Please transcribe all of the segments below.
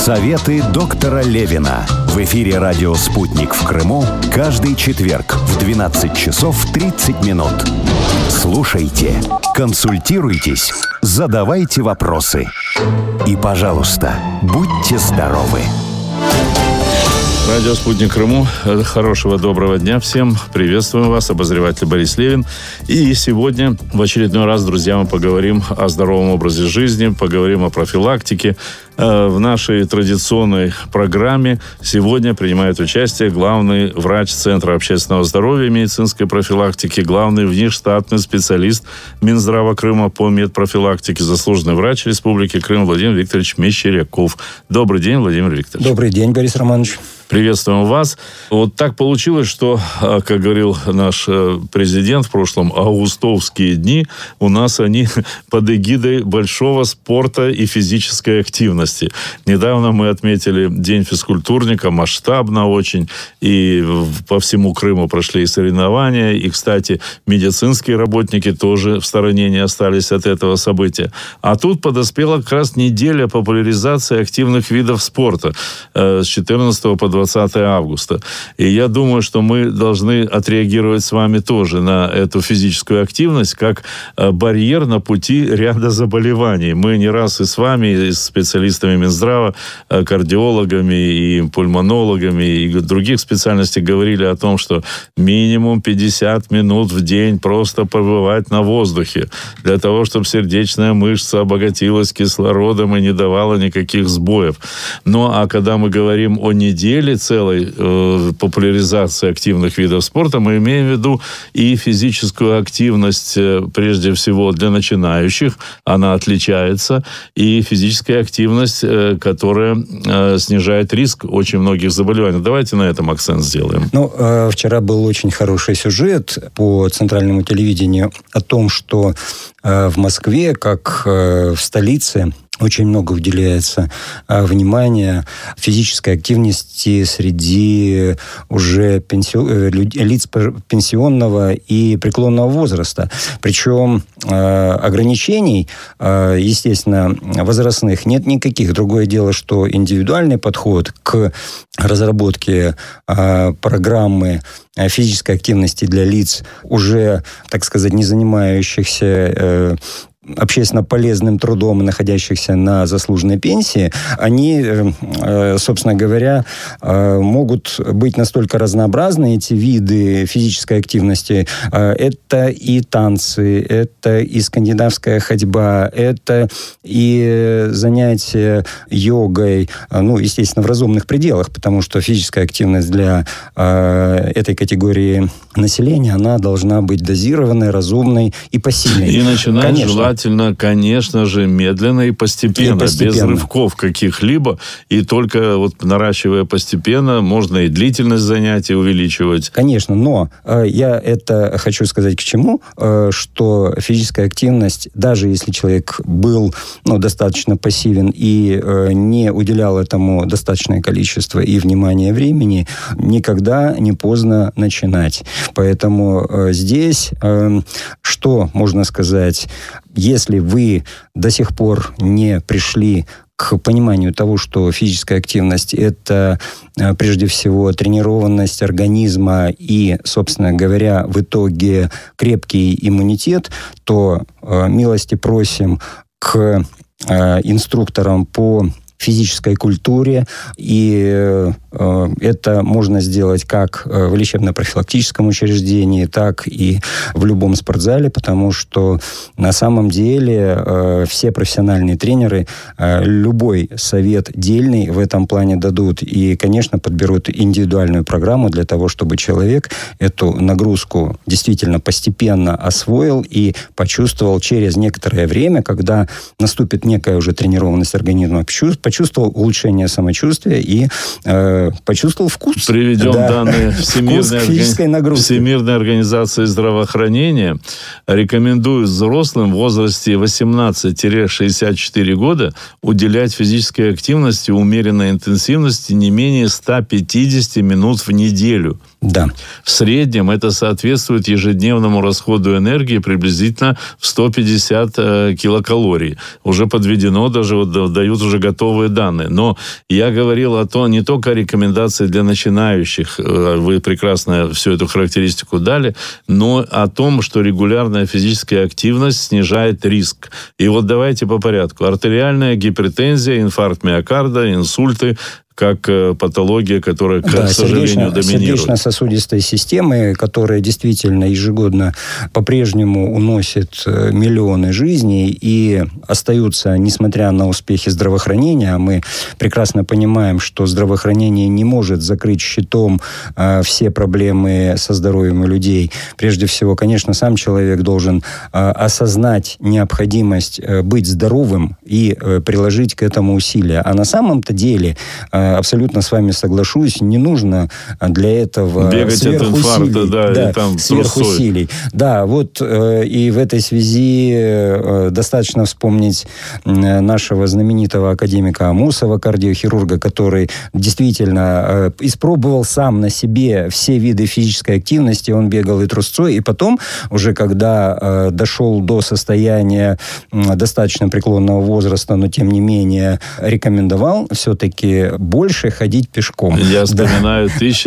Советы доктора Левина. В эфире радио «Спутник» в Крыму каждый четверг в 12 часов 30 минут. Слушайте, консультируйтесь, задавайте вопросы. И, пожалуйста, будьте здоровы. Радио «Спутник Крыму». Хорошего, доброго дня всем. Приветствуем вас, обозреватель Борис Левин. И сегодня в очередной раз, друзья, мы поговорим о здоровом образе жизни, поговорим о профилактике. В нашей традиционной программе сегодня принимает участие главный врач Центра общественного здоровья и медицинской профилактики, главный внештатный специалист Минздрава Крыма по медпрофилактике, заслуженный врач Республики Крым Владимир Викторович Мещеряков. Добрый день, Владимир Викторович. Добрый день, Борис Романович. Приветствуем вас. Вот так получилось, что, как говорил наш президент в прошлом, августовские дни у нас они под эгидой большого спорта и физической активности. Недавно мы отметили День физкультурника, масштабно очень, и по всему Крыму прошли соревнования, и, кстати, медицинские работники тоже в стороне не остались от этого события. А тут подоспела как раз неделя популяризации активных видов спорта с 14 по 20 августа. И я думаю, что мы должны отреагировать с вами тоже на эту физическую активность как барьер на пути ряда заболеваний. Мы не раз и с вами, и с специалистами Минздрава, кардиологами и пульмонологами и других специальностей говорили о том, что минимум 50 минут в день просто побывать на воздухе для того, чтобы сердечная мышца обогатилась кислородом и не давала никаких сбоев. Ну, а когда мы говорим о неделе целой популяризации активных видов спорта, мы имеем в виду и физическую активность, прежде всего, для начинающих. Она отличается. И физическая активность, которая снижает риск очень многих заболеваний. Давайте на этом акцент сделаем. Вчера был очень хороший сюжет по центральному телевидению о том, что в Москве, как в столице, очень много уделяется внимания физической активности среди уже лиц пенсионного и преклонного возраста. Причем ограничений, естественно, возрастных нет никаких. Другое дело, что индивидуальный подход к разработке программы физической активности для лиц, уже, так сказать, не занимающихся общественно полезным трудом и находящихся на заслуженной пенсии, они, собственно говоря, могут быть настолько разнообразны, эти виды физической активности. Это и танцы, это и скандинавская ходьба, это и занятия йогой, естественно, в разумных пределах, потому что физическая активность для этой категории населения, она должна быть дозированной, разумной и посильной. И начинать желательно, конечно же, медленно и постепенно, без рывков каких-либо. И только вот наращивая постепенно, можно и длительность занятий увеличивать. Конечно, но я это хочу сказать к чему, что физическая активность, даже если человек был достаточно пассивен и не уделял этому достаточное количество и внимания времени, никогда не поздно начинать. Поэтому здесь, что можно сказать, если вы до сих пор не пришли к пониманию того, что физическая активность – это, прежде всего, тренированность организма и, собственно говоря, в итоге крепкий иммунитет, то милости просим к инструкторам по физической культуре, и это можно сделать как в лечебно-профилактическом учреждении, так и в любом спортзале, потому что на самом деле все профессиональные тренеры любой совет дельный в этом плане дадут и, конечно, подберут индивидуальную программу для того, чтобы человек эту нагрузку действительно постепенно освоил и почувствовал через некоторое время, когда наступит некая уже тренированность организма, почувствовал улучшение самочувствия и почувствовал вкус. Приведем данные Всемирной организации здравоохранения. Рекомендуют взрослым в возрасте 18-64 года уделять физической активности умеренной интенсивности не менее 150 минут в неделю. Да. В среднем это соответствует ежедневному расходу энергии приблизительно в 150 килокалорий. Уже подведено, даже дают уже готовые данные. Но я говорил о том, не только о рекомендации для начинающих, вы прекрасно всю эту характеристику дали, но о том, что регулярная физическая активность снижает риск. И вот давайте по порядку. Артериальная гипертензия, инфаркт миокарда, инсульты, как патология, которая, к сожалению, доминирует. Сердечно-сосудистой системы, которая действительно ежегодно по-прежнему уносит миллионы жизней и остаются, несмотря на успехи здравоохранения, мы прекрасно понимаем, что здравоохранение не может закрыть щитом все проблемы со здоровьем у людей. Прежде всего, конечно, сам человек должен осознать необходимость быть здоровым и приложить к этому усилия. А на самом-то деле абсолютно с вами соглашусь, не нужно для этого бегать сверхусилий. Сверхусилий. Да, вот и в этой связи достаточно вспомнить нашего знаменитого академика Амусова, кардиохирурга, который действительно испробовал сам на себе все виды физической активности. Он бегал и трусцой, и потом, уже когда дошел до состояния достаточно преклонного возраста, но тем не менее рекомендовал все-таки больше ходить пешком. Я вспоминаю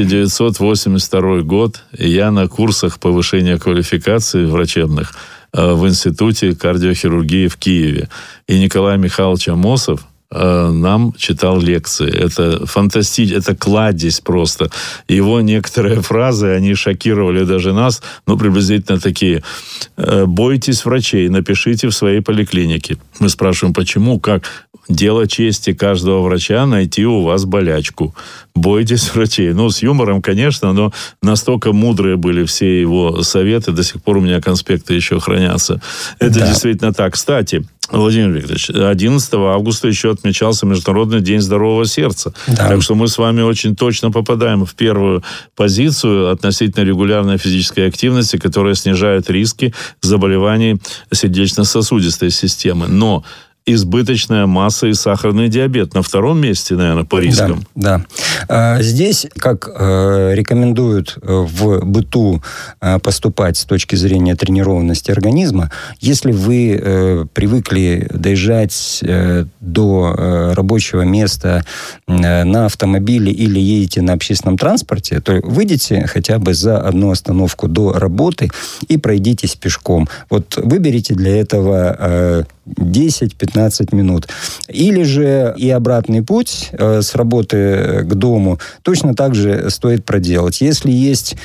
1982 год. Я на курсах повышения квалификации врачебных в Институте кардиохирургии в Киеве. И Николай Михайлович Амосов нам читал лекции. Это фантастично, это кладезь просто. Его некоторые фразы, они шокировали даже нас, приблизительно такие. «Бойтесь врачей, напишите в своей поликлинике». Мы спрашиваем, почему, как? Дело чести каждого врача найти у вас болячку. Бойтесь врачей. С юмором, конечно, но настолько мудрые были все его советы. До сих пор у меня конспекты еще хранятся. Это действительно так. Кстати, Владимир Викторович, 11 августа еще отмечался Международный день здорового сердца. Да. Так что мы с вами очень точно попадаем в первую позицию относительно регулярной физической активности, которая снижает риски заболеваний сердечно-сосудистой системы. Но избыточная масса и сахарный диабет на втором месте, наверное, по рискам. Да. Здесь, как рекомендуют в быту поступать с точки зрения тренированности организма, если вы привыкли доезжать до рабочего места на автомобиле или едете на общественном транспорте, то выйдите хотя бы за одну остановку до работы и пройдитесь пешком. Вот выберите для этого 10-15 минут. Или же и обратный путь с работы к дому точно так же стоит проделать. Если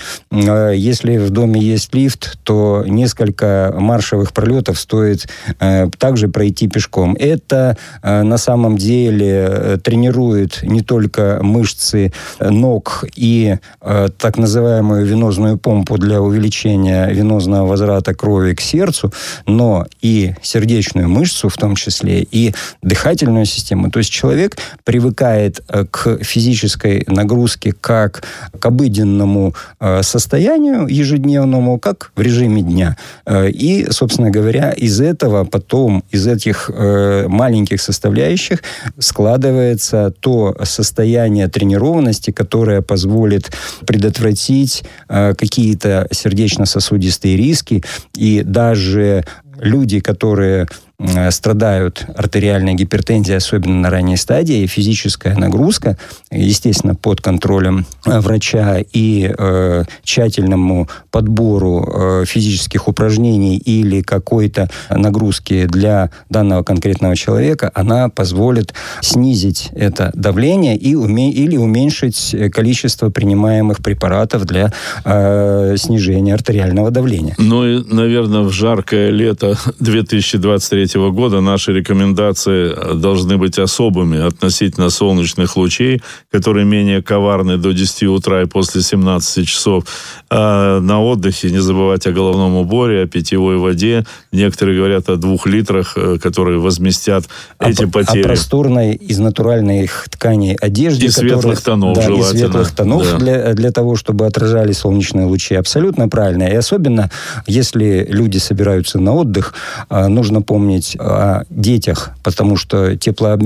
в доме есть лифт, то несколько маршевых пролетов стоит также пройти пешком. Это на самом деле тренирует не только мышцы ног и так называемую венозную помпу для увеличения венозного возврата крови к сердцу, но и сердечную мышцу в том числе, и дыхательную систему. То есть человек привыкает к физической нагрузке как к обыденному состоянию ежедневному, как в режиме дня. И, собственно говоря, из этого потом, из этих маленьких составляющих складывается то состояние тренированности, которое позволит предотвратить какие-то сердечно-сосудистые риски. И даже люди, которые страдают артериальной гипертензией, особенно на ранней стадии, физическая нагрузка, естественно, под контролем врача и тщательному подбору физических упражнений или какой-то нагрузки для данного конкретного человека, она позволит снизить это давление или уменьшить количество принимаемых препаратов для снижения артериального давления. И, наверное, в жаркое лето 2023 года наши рекомендации должны быть особыми относительно солнечных лучей, которые менее коварны до 10 утра и после 17 часов. А на отдыхе не забывать о головном уборе, о питьевой воде. Некоторые говорят о 2 литрах, которые возместят эти потери. О просторной из натуральных тканей одежде. И светлых тонов, желательно. И светлых тонов для того, чтобы отражали солнечные лучи. Абсолютно правильно. И особенно, если люди собираются на отдых, нужно помнить о детях, потому что теплообмен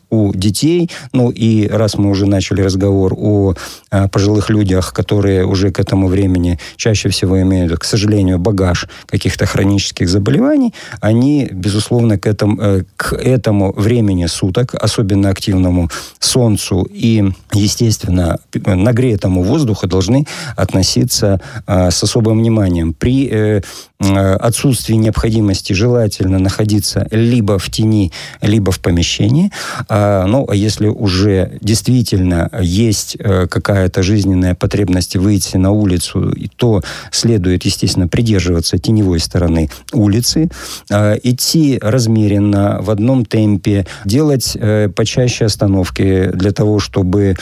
у детей. Ну и раз мы уже начали разговор о пожилых людях, которые уже к этому времени чаще всего имеют, к сожалению, багаж каких-то хронических заболеваний, они, безусловно, к этому времени суток, особенно активному солнцу и, естественно, нагретому воздуху должны относиться с особым вниманием. При отсутствии необходимости желательно находиться либо в тени, либо в помещении. Ну, а если уже действительно есть какая-то жизненная потребность выйти на улицу, то следует, естественно, придерживаться теневой стороны улицы, идти размеренно, в одном темпе, делать почаще остановки для того, чтобы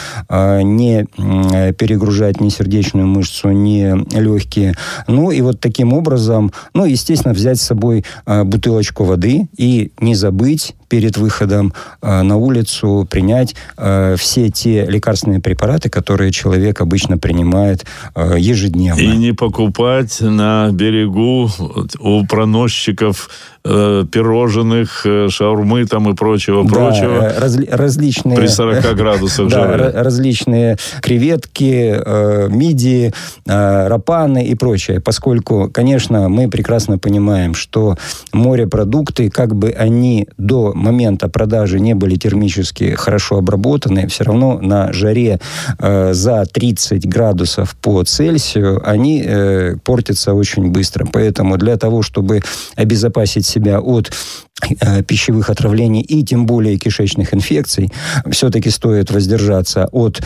не перегружать ни сердечную мышцу, ни легкие. Ну, и вот таким образом, ну, естественно, взять с собой бутылочку воды и не забыть перед выходом на улицу принять все те лекарственные препараты, которые человек обычно принимает ежедневно. И не покупать на берегу у проносчиков пирожных, шаурмы там и прочего. Различные... При 40 градусах жары. Различные креветки, мидии, рапаны и прочее. Поскольку, конечно, мы прекрасно понимаем, что морепродукты, как бы они до момента продажи не были термически хорошо обработаны, все равно на жаре за 30 градусов по Цельсию они портятся очень быстро. Поэтому для того, чтобы обезопасить себя от пищевых отравлений и тем более кишечных инфекций, все-таки стоит воздержаться от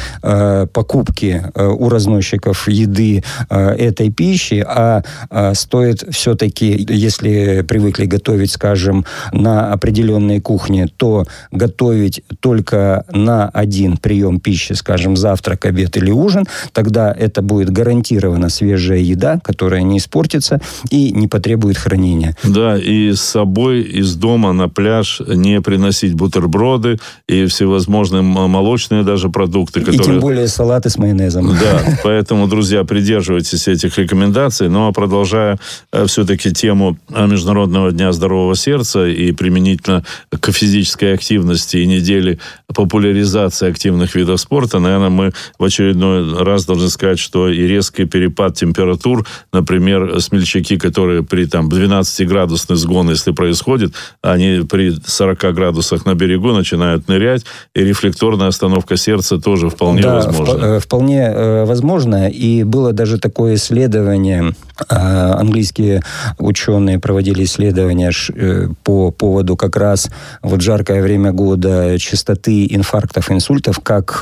покупки у разносчиков еды этой пищи, а стоит все-таки, если привыкли готовить, скажем, на определенной кухне, то готовить только на один прием пищи, скажем, завтрак, обед или ужин, тогда это будет гарантированно свежая еда, которая не испортится и не потребует хранения. Да, и с собой из дома на пляж не приносить бутерброды и всевозможные молочные даже продукты, которые... И тем более салаты с майонезом. Да, поэтому, друзья, придерживайтесь этих рекомендаций. Ну, а продолжая все-таки тему Международного дня здорового сердца и применительно к физической активности и недели популяризации активных видов спорта, наверное, мы в очередной раз должны сказать, что и резкий перепад температур, например, смельчаки, которые при 12-градусный сгон, если происходит, они при 40 градусах на берегу начинают нырять, и рефлекторная остановка сердца тоже вполне возможна. Вполне возможно. И было даже такое исследование. Английские ученые проводили исследования по поводу как раз вот жаркое время года частоты инфарктов, инсультов, как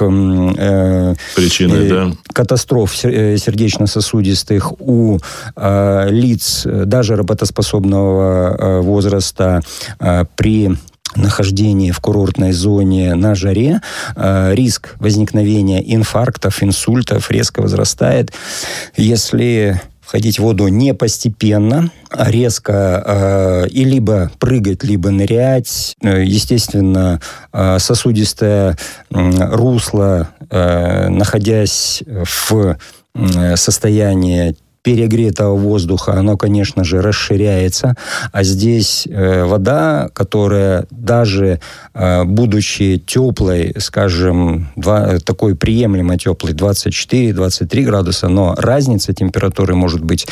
причины, катастроф сердечно-сосудистых у лиц даже работоспособного возраста при нахождении в курортной зоне на жаре, риск возникновения инфарктов, инсультов резко возрастает. Если входить в воду не постепенно, а резко и либо прыгать, либо нырять. Естественно, сосудистое русло, находясь в состоянии перегретого воздуха, оно, конечно же, расширяется. А здесь вода, которая даже будучи теплой, скажем, такой приемлемо теплой, 24-23 градуса, но разница температуры может быть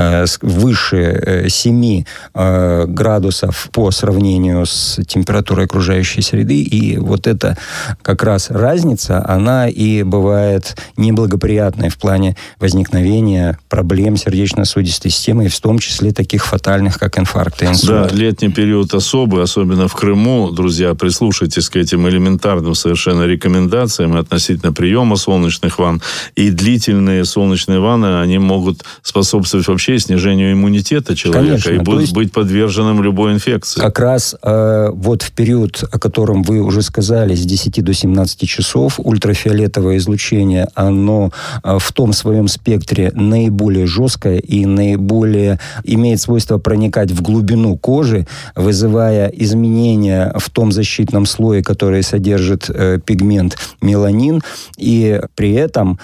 выше 7 градусов по сравнению с температурой окружающей среды. И вот эта как раз разница, она и бывает неблагоприятной в плане возникновения проблем сердечно-сосудистой системы, и в том числе таких фатальных, как инфаркт и инсульт. Да, летний период особый, особенно в Крыму. Друзья, прислушайтесь к этим элементарным совершенно рекомендациям относительно приема солнечных ванн. И длительные солнечные ванны, они могут способствовать вообще снижению иммунитета человека. Конечно, и будут быть подверженным любой инфекции. Как раз вот в период, о котором вы уже сказали, с 10 до 17 часов, ультрафиолетовое излучение, оно в том своем спектре наиболее жесткое и наиболее имеет свойство проникать в глубину кожи, вызывая изменения в том защитном слое, который содержит пигмент меланин, и при этом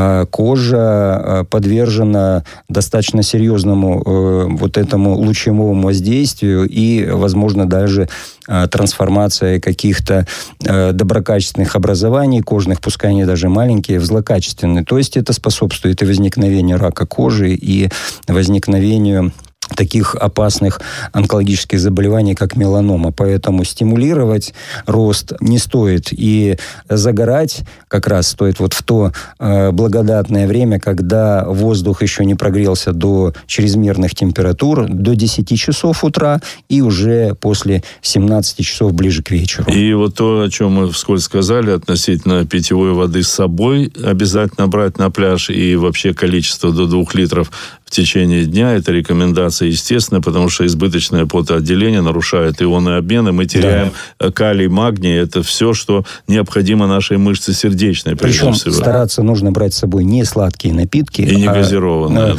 кожа подвержена достаточно серьезному вот этому лучевому воздействию и, возможно, даже трансформация каких-то доброкачественных образований кожных, пускай они даже маленькие, в злокачественные. То есть это способствует и возникновению рака кожи, и возникновению таких опасных онкологических заболеваний, как меланома. Поэтому стимулировать рост не стоит. И загорать как раз стоит вот в то благодатное время, когда воздух еще не прогрелся до чрезмерных температур, до 10 часов утра и уже после 17 часов ближе к вечеру. И вот то, о чем мы вскользь сказали, относительно питьевой воды с собой обязательно брать на пляж, и вообще количество до 2 литров в течение дня. Это рекомендация, естественно, потому что избыточное потоотделение нарушает ионный обмен, и мы теряем калий, магний. Это все, что необходимо нашей мышце сердечной. Причем стараться нужно брать с собой не сладкие напитки. И не газированные,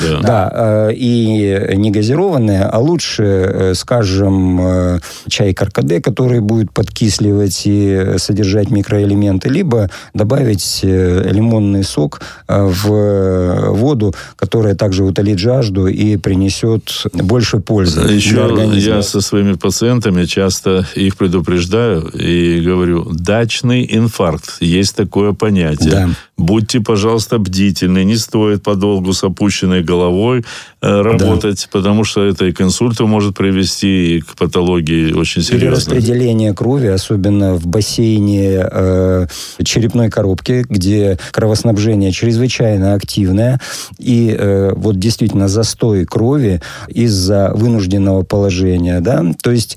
и не газированные, а лучше, скажем, чай каркаде, который будет подкисливать и содержать микроэлементы, либо добавить лимонный сок в воду, которая также утолит жажду и принесет больше пользы для организма. Еще я со своими пациентами часто их предупреждаю и говорю: дачный инфаркт, есть такое понятие. Да. Будьте, пожалуйста, бдительны, не стоит подолгу с опущенной головой работать, потому что это и к инсульту может привести, и к патологии очень серьезной. Перераспределение крови, особенно в бассейне черепной коробки, где кровоснабжение чрезвычайно активное, и вот действительно застой крови из-за вынужденного положения, да, то есть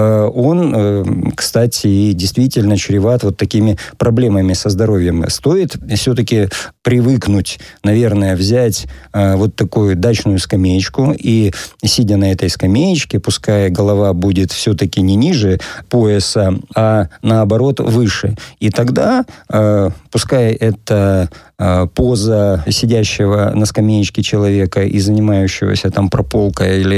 он, кстати, и действительно чреват вот такими проблемами со здоровьем. Стоит все-таки привыкнуть, наверное, взять вот такую дачную скамеечку и, сидя на этой скамеечке, пускай голова будет все-таки не ниже пояса, а наоборот выше. И тогда, пускай это поза сидящего на скамеечке человека и занимающегося там прополкой или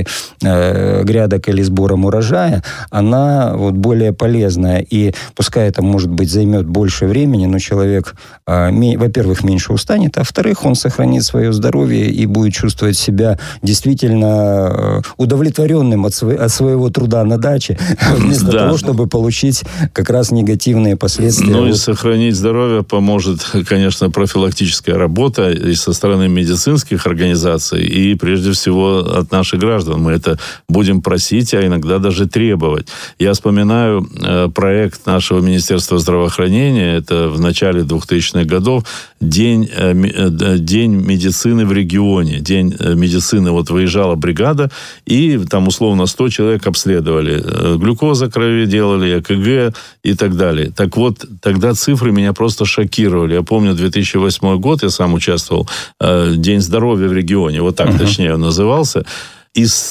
грядок или сбором урожая, она вот более полезная. И пускай это, может быть, займет больше времени, но человек, во-первых, меньше устанет, а во-вторых, он сохранит свое здоровье и будет чувствовать себя действительно удовлетворенным от своего труда на даче, вместо того, чтобы получить как раз негативные последствия. Ну и сохранить здоровье поможет, конечно, профилактическая работа и со стороны медицинских организаций, и прежде всего от наших граждан. Мы это будем просить, а иногда даже требовать. Я вспоминаю проект нашего Министерства здравоохранения, это в начале 2000-х годов, День медицины в регионе. День медицины, вот выезжала бригада, и там условно 100 человек обследовали. Глюкоза крови делали, ЭКГ и так далее. Так вот, тогда цифры меня просто шокировали. Я помню 2008 год, я сам участвовал, День здоровья в регионе, вот так точнее он назывался. Из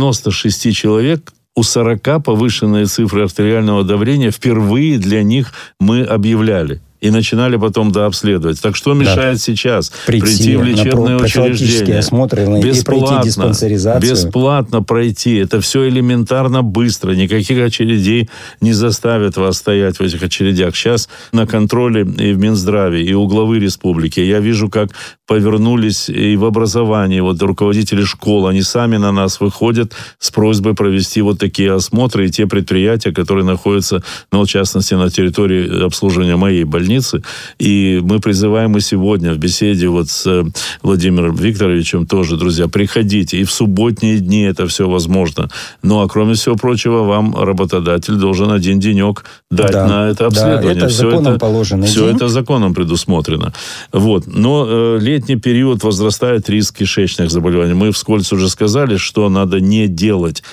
96 человек у 40 повышенные цифры артериального давления впервые для них мы объявляли. И начинали потом дообследовать. Так что мешает сейчас прийти в лечебное учреждение? Осмотр, и пройти диспансеризацию. Бесплатно пройти. Это все элементарно быстро. Никаких очередей не заставят вас стоять в этих очередях. Сейчас на контроле и в Минздраве, и у главы республики. Я вижу, как повернулись и в образовании. Вот руководители школ, они сами на нас выходят с просьбой провести вот такие осмотры. И те предприятия, которые находятся, ну, в частности, на территории обслуживания моей больницы. И мы призываем и сегодня в беседе вот с Владимиром Викторовичем тоже, друзья, приходите. И в субботние дни это все возможно. Ну, а кроме всего прочего, вам работодатель должен один денек дать на это обследование. Это законом положено. Все это законом предусмотрено. Вот. Но летний период возрастает риск кишечных заболеваний. Мы вскользь уже сказали, что надо не делать.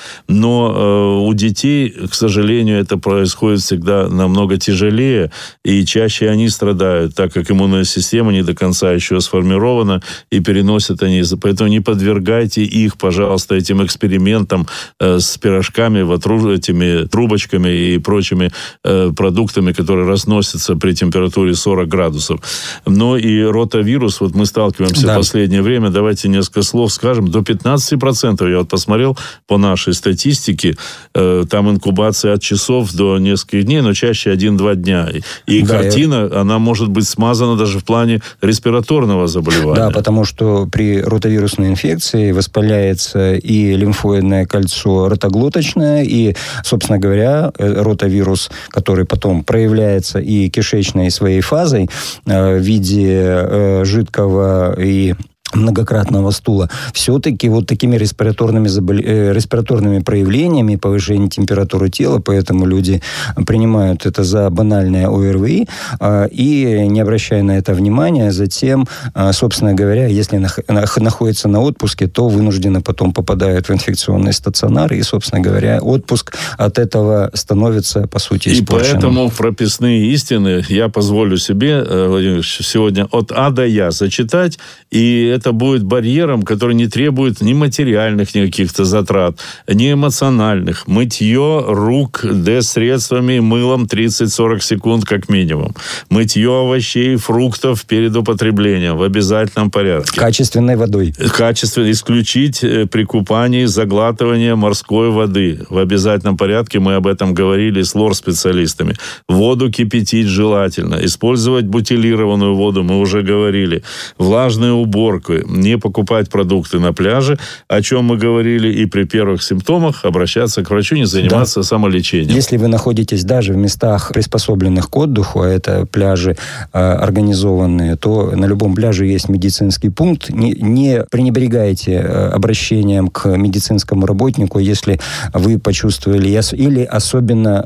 Но у детей, к сожалению, это происходит всегда намного тяжелее и чаще они страдают, так как иммунная система не до конца еще сформирована, и переносят они. Поэтому не подвергайте их, пожалуйста, этим экспериментам с пирожками, этими трубочками и прочими продуктами, которые разносятся при температуре 40 градусов. Но и ротавирус, вот мы сталкиваемся в последнее время, давайте несколько слов скажем, до 15%, я вот посмотрел по нашей статистике, там инкубация от часов до нескольких дней, но чаще 1-2 дня. И картина причина, она может быть смазана даже в плане респираторного заболевания. Да, потому что при ротовирусной инфекции воспаляется и лимфоидное кольцо ротоглоточное, и, собственно говоря, ротавирус, который потом проявляется и кишечной своей фазой в виде жидкого и многократного стула, все-таки вот такими респираторными проявлениями, повышение температуры тела, поэтому люди принимают это за банальное ОРВИ и, не обращая на это внимания, затем, собственно говоря, если находятся на отпуске, то вынужденно потом попадают в инфекционный стационар, и, собственно говоря, отпуск от этого становится, по сути, испорченным. И поэтому прописные истины я позволю себе, Владимир Ильич, сегодня от А до Я зачитать, и это будет барьером, который не требует ни материальных никаких-то затрат, ни эмоциональных. Мытье рук средствами, мылом 30-40 секунд как минимум. Мытье овощей и фруктов перед употреблением в обязательном порядке. Качественной водой. Качественно исключить при купании заглатывание морской воды. В обязательном порядке, мы об этом говорили с лор-специалистами. Воду кипятить желательно. Использовать бутилированную воду, мы уже говорили. Влажную уборку. Не покупать продукты на пляже, о чем мы говорили, и при первых симптомах обращаться к врачу, не заниматься самолечением. Если вы находитесь даже в местах, приспособленных к отдыху, а это пляжи организованные, то на любом пляже есть медицинский пункт. Не пренебрегайте обращением к медицинскому работнику, если вы почувствовали, или особенно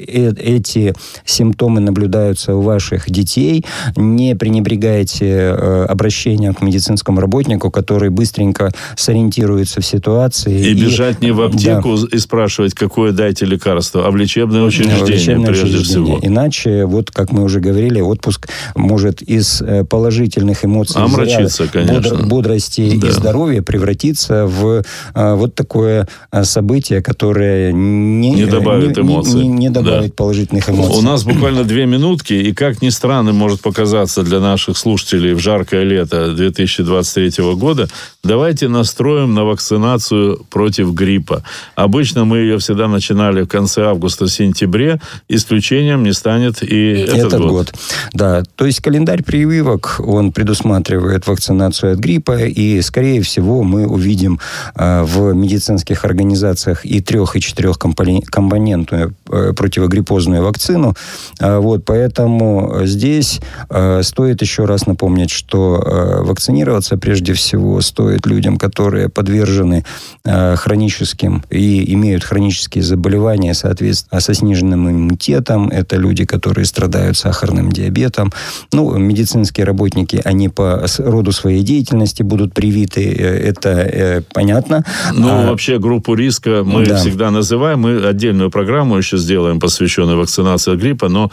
эти симптомы наблюдаются у ваших детей, не пренебрегайте обращением к медицинскому работнику, который быстренько сориентируется в ситуации. И бежать не в аптеку и спрашивать, какое дайте лекарство, а в лечебное учреждение прежде всего. Иначе, вот как мы уже говорили, отпуск может из положительных эмоций, омрачиться, конечно, бодрости и здоровья превратиться в вот такое событие, которое не добавит эмоций. Не добавит положительных эмоций. У нас буквально 2 минутки, и как ни странно может показаться для наших слушателей в жаркое лето 2023 года, давайте настроим на вакцинацию против гриппа. Обычно мы ее всегда начинали в конце августа-сентябре, исключением не станет и этот год. Да, то есть календарь прививок, он предусматривает вакцинацию от гриппа, и, скорее всего, мы увидим в медицинских организациях и 3- и 4-компонентную противогриппозную вакцину. Вот, поэтому здесь стоит еще раз напомнить, что вакцинироваться прежде всего стоит людям, которые подвержены хроническим и имеют хронические заболевания, соответственно, со сниженным иммунитетом. Это люди, которые страдают сахарным диабетом. Ну, медицинские работники, они по роду своей деятельности будут привиты, это понятно. Ну, вообще группу риска мы всегда называем. Мы отдельную программу еще сделаем, посвященную вакцинации от гриппа, но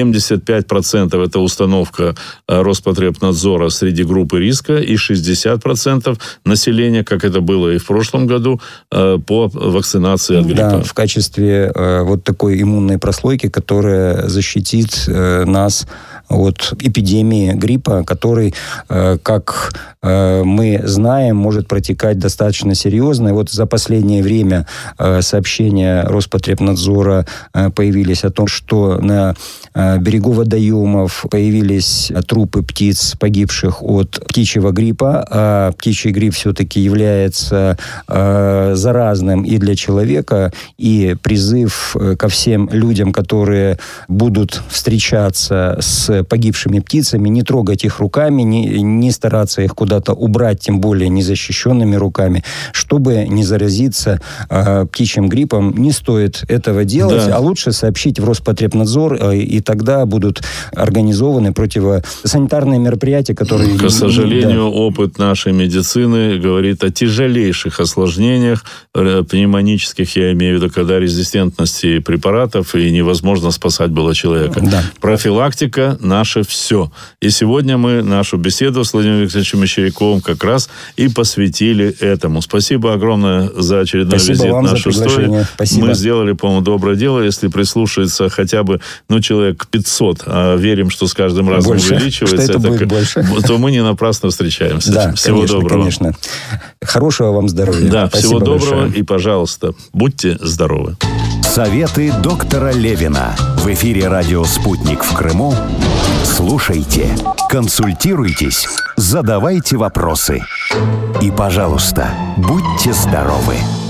75% это установка Роспотребнадзора среди группы риска, и 60% населения, как это было и в прошлом году, по вакцинации от гриппа. Да, в качестве вот такой иммунной прослойки, которая защитит нас от эпидемии гриппа, который, как мы знаем, может протекать достаточно серьезно. И вот за последнее время сообщения Роспотребнадзора появились о том, что на берегу водоемов появились трупы птиц, погибших от птичьего гриппа, а птичий грипп все-таки является заразным и для человека, и призыв ко всем людям, которые будут встречаться с погибшими птицами, не трогать их руками, не стараться их куда-то убрать, тем более незащищенными руками, чтобы не заразиться птичьим гриппом. Не стоит этого делать, а лучше сообщить в Роспотребнадзор, и тогда будут организованы противосанитарные мероприятия, которые... К сожалению, опыт нашей медицины говорит о тяжелейших осложнениях пневмонических, я имею в виду, когда резистентности препаратов, и невозможно спасать было человека. Да. Профилактика – наше все. И сегодня мы нашу беседу с Владимиром Викторовичем Мещеряковым как раз и посвятили этому. Спасибо огромное за очередной визит в нашу студию. Мы сделали, по-моему, доброе дело, если прислушается хотя бы, человек 500, а верим, что с каждым разом увеличивается, то мы не напрасно встречаемся. Да, всего конечно, доброго. Конечно. Хорошего вам здоровья. Да, спасибо всего доброго большое. И, пожалуйста, будьте здоровы. Советы доктора Левина. В эфире радио «Спутник» в Крыму. Слушайте, консультируйтесь, задавайте вопросы. И, пожалуйста, будьте здоровы!